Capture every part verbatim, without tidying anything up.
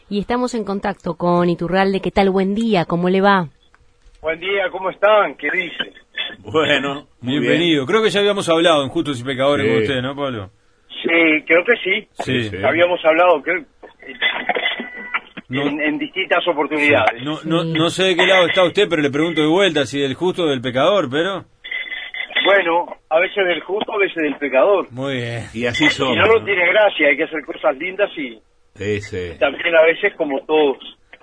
y estamos en contacto con Iturralde. ¿Qué tal? Buen día, ¿cómo le va? Buen día, ¿cómo están? ¿Qué dicen? Bueno, muy bienvenido. bien. Creo que ya habíamos hablado en Justos y Pecadores Sí. con usted, ¿no, Pablo? Sí, creo que sí. Sí. Sí. Habíamos hablado creo, No, en, en distintas oportunidades. no, no, no sé de qué lado está usted, pero le pregunto de vuelta si del justo o del pecador, pero... Bueno, a veces del justo, a veces del pecador. Muy bien. Y así Y somos. no, no ¿no? tiene gracia, hay que hacer cosas lindas y Sí, sí. también a veces como todos.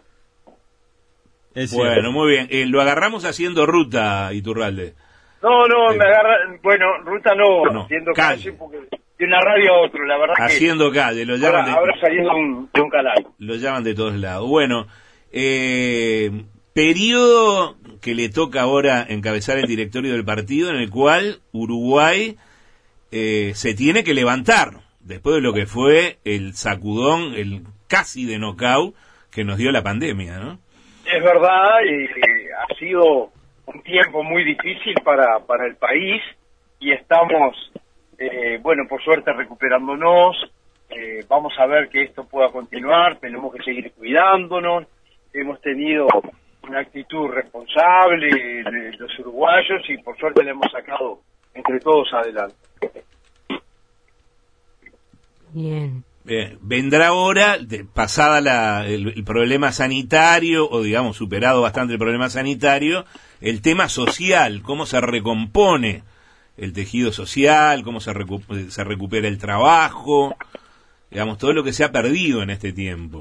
Es Bueno, cierto. muy bien. Eh, lo agarramos haciendo ruta, Iturralde. No, no, Sí. me agarra, bueno, ruta no, No, haciendo calle. calle porque de una radio a otro, la verdad Haciendo calle, lo que llaman ahora, de, ahora saliendo de un, de un canal. lo llaman de todos lados. Bueno, eh, periodo que le toca ahora encabezar el directorio del partido, en el cual Uruguay eh, se tiene que levantar después de lo que fue el sacudón, el casi de knockout que nos dio la pandemia, ¿no? Es verdad, eh, ha sido un tiempo muy difícil para, para el país y estamos, eh, bueno, por suerte recuperándonos. Eh, vamos a ver que esto pueda continuar, tenemos que seguir cuidándonos. Hemos tenido una actitud responsable de los uruguayos y por suerte le hemos sacado entre todos adelante. Bien. Bien, vendrá ahora, de- pasada la, el, el problema sanitario, o digamos superado bastante el problema sanitario, el tema social, cómo se recompone el tejido social, cómo se, recu- se recupera el trabajo, digamos, todo lo que se ha perdido en este tiempo.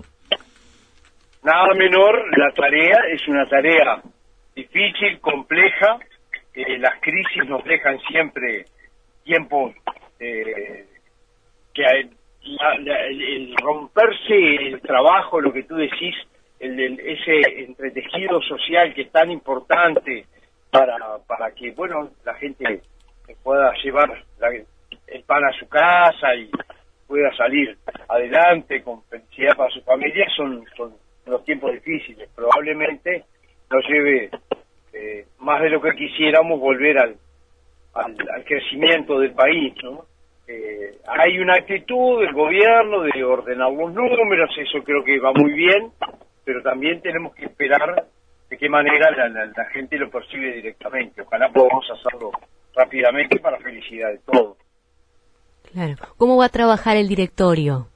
Nada menor, la tarea es una tarea difícil, compleja. Eh, las crisis nos dejan siempre tiempos eh, que hay- la- la- el, el romperse el trabajo, lo que tú decís, el, el- ese entretejido social que es tan importante para, para que, bueno, la gente pueda llevar la- el pan a su casa y pueda salir adelante con felicidad para su familia, son, son los tiempos difíciles. Probablemente nos lleve eh, más de lo que quisiéramos volver al, al, al crecimiento del país, ¿no? Eh, hay una actitud del gobierno de ordenar los números, eso creo que va muy bien, pero también tenemos que esperar de qué manera la, la, la gente lo percibe directamente. Ojalá podamos hacerlo rápidamente para felicidad de todos. Claro. ¿Cómo va a trabajar el directorio?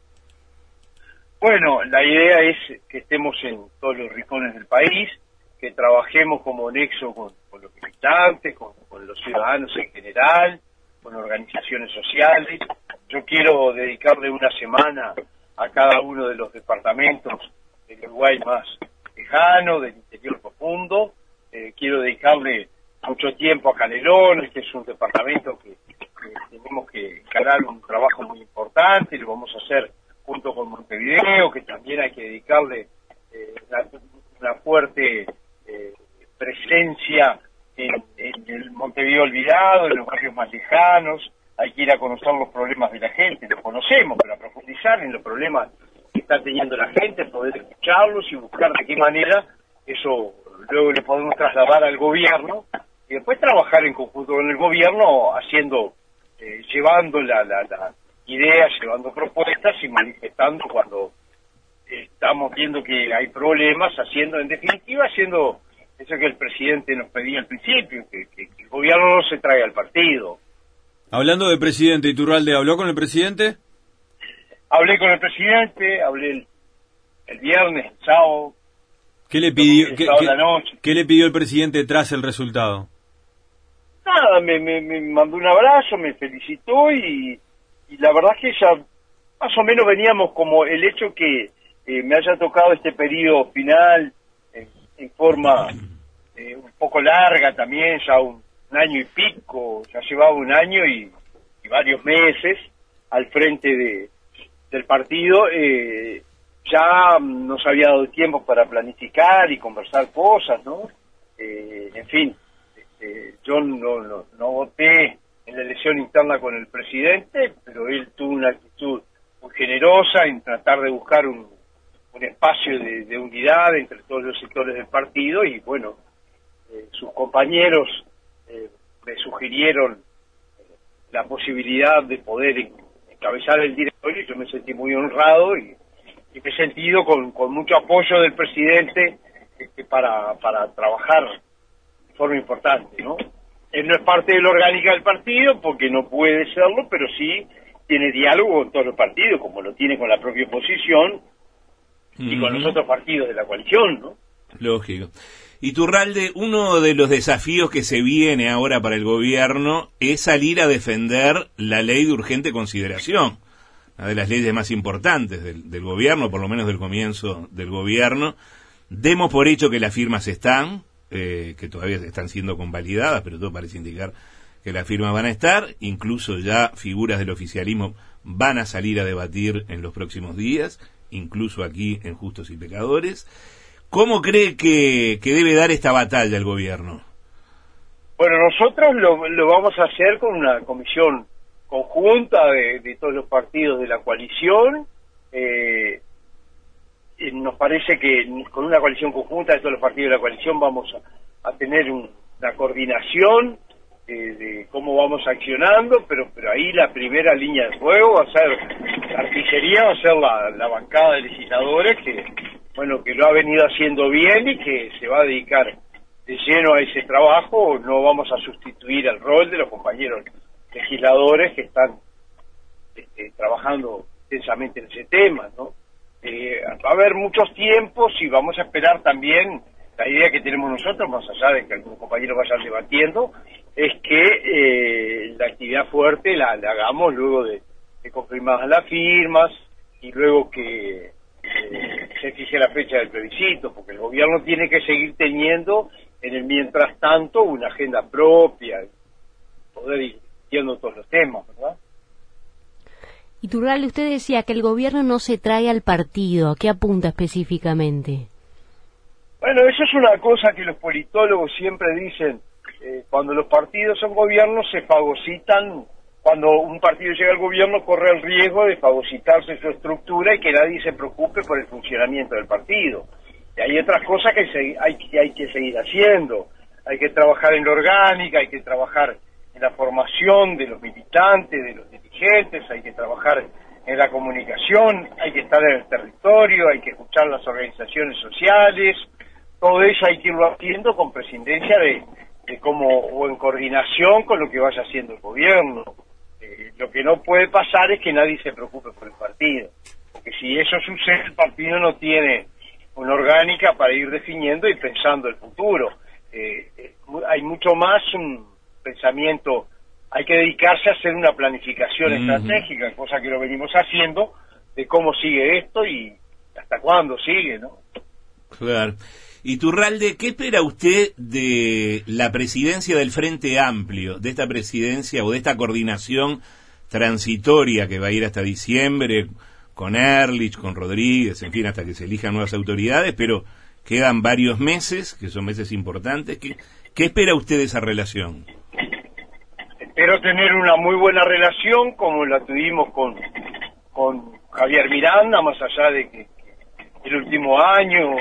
Bueno, la idea es que estemos en todos los rincones del país, que trabajemos como nexo con, con los militantes, con, con los ciudadanos en general, con organizaciones sociales. Yo quiero dedicarle una semana a cada uno de los departamentos del Uruguay más lejano, del interior profundo. Eh, quiero dedicarle mucho tiempo a Canelones, que es un departamento que, que tenemos que encarar un trabajo muy importante, lo vamos a hacer junto con Montevideo, que también hay que dedicarle eh, una, una fuerte eh, presencia en, en el Montevideo olvidado, en los barrios más lejanos. Hay que ir a conocer los problemas de la gente, los conocemos, pero a profundizar en los problemas que está teniendo la gente, poder escucharlos y buscar de qué manera eso luego le podemos trasladar al gobierno y después trabajar en conjunto con el gobierno haciendo, eh, llevando la, la, la ideas, llevando propuestas y manifestando cuando estamos viendo que hay problemas, haciendo, en definitiva, haciendo eso que el presidente nos pedía al principio, que, que, que el gobierno no se traiga al partido. Hablando de presidente, Iturralde, ¿habló con el presidente? Hablé con el presidente, hablé el, el viernes, el sábado, ¿Qué le pidió, el qué, sábado qué- a la noche. qué le pidió el presidente tras el resultado? Nada, me, me, me mandó un abrazo, me felicitó y, y la verdad es que ya más o menos veníamos como el hecho que eh, me haya tocado este periodo final en, en forma eh, un poco larga también, ya un, un año y pico, ya llevaba un año y, y varios meses al frente de, del partido, eh, ya nos había dado tiempo para planificar y conversar cosas, ¿no? Eh, en fin, este, yo no, no, no voté en la elección interna con el presidente, pero él tuvo una actitud muy generosa en tratar de buscar un, un espacio de, de unidad entre todos los sectores del partido y bueno, eh, sus compañeros eh, me sugirieron la posibilidad de poder encabezar el directorio y yo me sentí muy honrado y, en qué sentido, con, con mucho apoyo del presidente este, para, para trabajar de forma importante, ¿no? Él no es parte de la orgánica del partido porque no puede serlo, pero sí tiene diálogo con todos los partidos, como lo tiene con la propia oposición y uh-huh. con los otros partidos de la coalición, ¿no? Lógico. Iturralde, uno de los desafíos que se viene ahora para el gobierno es salir a defender la ley de urgente consideración, una de las leyes más importantes del, del gobierno, por lo menos del comienzo del gobierno. Demos por hecho que las firmas están, eh, que todavía están siendo convalidadas, pero todo parece indicar que las firmas van a estar, incluso ya figuras del oficialismo van a salir a debatir en los próximos días, incluso aquí en Justos y Pecadores. ¿Cómo cree que, que debe dar esta batalla el gobierno? Bueno, nosotros lo, lo vamos a hacer con una comisión conjunta de, de todos los partidos de la coalición. Eh, nos parece que con una coalición conjunta de todos los partidos de la coalición vamos a, a tener un, una coordinación eh, de cómo vamos accionando, pero pero ahí la primera línea de fuego va a ser la artillería, va a ser la, la bancada de legisladores que bueno, que lo ha venido haciendo bien y que se va a dedicar de lleno a ese trabajo. No vamos a sustituir el rol de los compañeros legisladores que están este, trabajando intensamente en ese tema, ¿no? Eh, va a haber muchos tiempos y vamos a esperar también, la idea que tenemos nosotros, más allá de que algunos compañeros vayan debatiendo, es que eh, la actividad fuerte la, la hagamos luego de, de confirmadas las firmas y luego que Eh, se fije la fecha del plebiscito, porque el gobierno tiene que seguir teniendo en el mientras tanto una agenda propia, poder ir viendo todos los temas, ¿verdad? Iturralde, usted decía que el gobierno no se trae al partido. ¿A qué apunta específicamente? Bueno, eso es una cosa que los politólogos siempre dicen, eh, cuando los partidos son gobiernos se fagocitan. Cuando un partido llega al gobierno corre el riesgo de fagocitarse su estructura y que nadie se preocupe por el funcionamiento del partido. Y hay otras cosas que se, hay, que hay que seguir haciendo. Hay que trabajar en la orgánica, hay que trabajar en la formación de los militantes, de los dirigentes, hay que trabajar en la comunicación, hay que estar en el territorio, hay que escuchar las organizaciones sociales. Todo eso hay que irlo haciendo con prescindencia de, de cómo, o en coordinación con lo que vaya haciendo el gobierno. Eh, lo que no puede pasar es que nadie se preocupe por el partido, porque si eso sucede, el partido no tiene una orgánica para ir definiendo y pensando el futuro. Eh, eh, hay mucho más un pensamiento, hay que dedicarse a hacer una planificación uh-huh. estratégica, cosa que lo venimos haciendo, de cómo sigue esto y hasta cuándo sigue, ¿no? Claro. Iturralde, ¿qué espera usted de la presidencia del Frente Amplio, de esta presidencia o de esta coordinación transitoria que va a ir hasta diciembre con Ehrlich, con Rodríguez, en fin, hasta que se elijan nuevas autoridades, pero quedan varios meses, que son meses importantes? ¿Qué, qué espera usted de esa relación? Espero tener una muy buena relación como la tuvimos con, con Javier Miranda, más allá de que el último año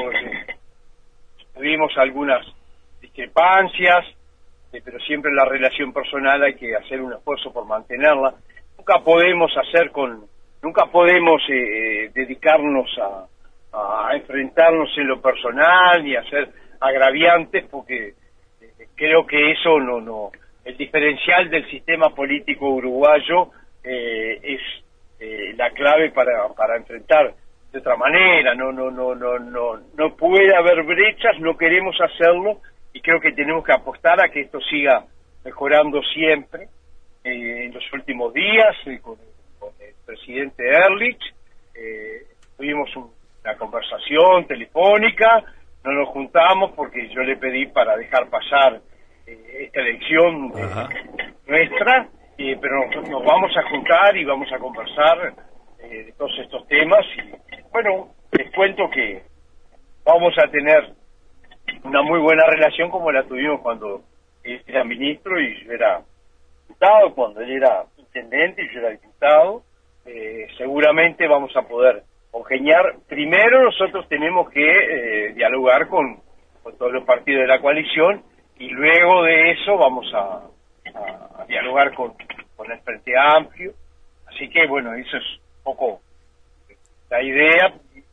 tuvimos algunas discrepancias, eh, pero siempre la relación personal hay que hacer un esfuerzo por mantenerla. Nunca podemos hacer con, nunca podemos eh, dedicarnos a, a enfrentarnos en lo personal ni a ser agraviantes, porque eh, creo que eso no, no, el diferencial del sistema político uruguayo eh, es eh, la clave para, para enfrentar de otra manera. No, no, no, no, no, no puede haber brechas, no queremos hacerlo y creo que tenemos que apostar a que esto siga mejorando siempre. Eh, en los últimos días, eh, con, con el presidente Ehrlich, eh, tuvimos un, una conversación telefónica, no nos juntamos porque yo le pedí para dejar pasar eh, esta elección eh, nuestra, eh, pero nos, nos vamos a juntar y vamos a conversar eh, de todos estos temas y bueno, les cuento que vamos a tener una muy buena relación como la tuvimos cuando él era ministro y yo era diputado, cuando él era intendente y yo era diputado. Eh, seguramente vamos a poder congeniar. Primero nosotros tenemos que eh, dialogar con, con todos los partidos de la coalición y luego de eso vamos a, a, a dialogar con, con el Frente Amplio. Así que bueno, eso es un poco la idea.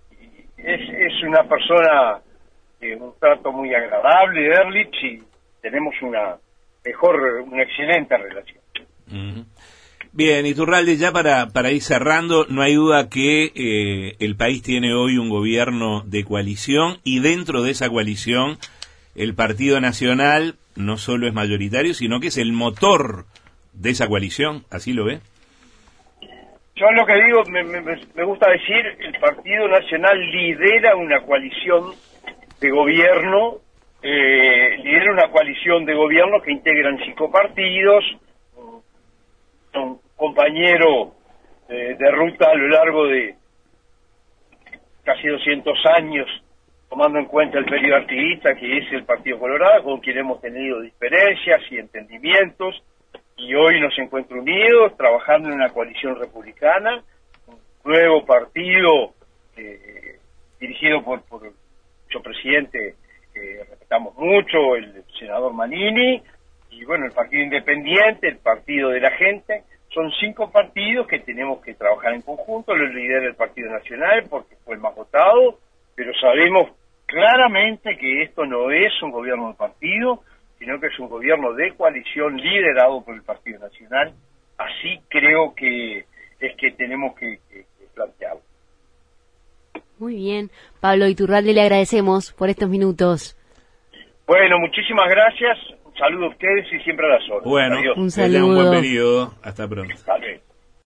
es, es una persona de un trato muy agradable, Ehrlich, y tenemos una mejor, una excelente relación. Uh-huh. Bien, Iturralde, ya para, para ir cerrando, no hay duda que eh, el país tiene hoy un gobierno de coalición y dentro de esa coalición el Partido Nacional no solo es mayoritario, sino que es el motor de esa coalición, ¿así lo ve? Yo lo que digo, me, me, me gusta decir, el Partido Nacional lidera una coalición de gobierno, eh, lidera una coalición de gobierno que integran cinco partidos, son compañero eh, de ruta a lo largo de casi doscientos años, tomando en cuenta el periodo activista que es el Partido Colorado, con quien hemos tenido diferencias y entendimientos, y hoy nos encuentro unidos, trabajando en una coalición republicana, un nuevo partido eh, dirigido por, por nuestro presidente, que respetamos mucho, el senador Manini, y bueno, el Partido Independiente, el Partido de la Gente. Son cinco partidos que tenemos que trabajar en conjunto, lo lidera el Partido Nacional porque fue el más votado, pero sabemos claramente que esto no es un gobierno de partido, sino que es un gobierno de coalición liderado por el Partido Nacional. Así creo que es que tenemos que, que, que plantearlo. Muy bien. Pablo Iturralde, le agradecemos por estos minutos. Bueno, muchísimas gracias. Un saludo a ustedes y siempre a las órdenes. Bueno, adiós. Un saludo. Un buen periodo. Hasta pronto. Vale.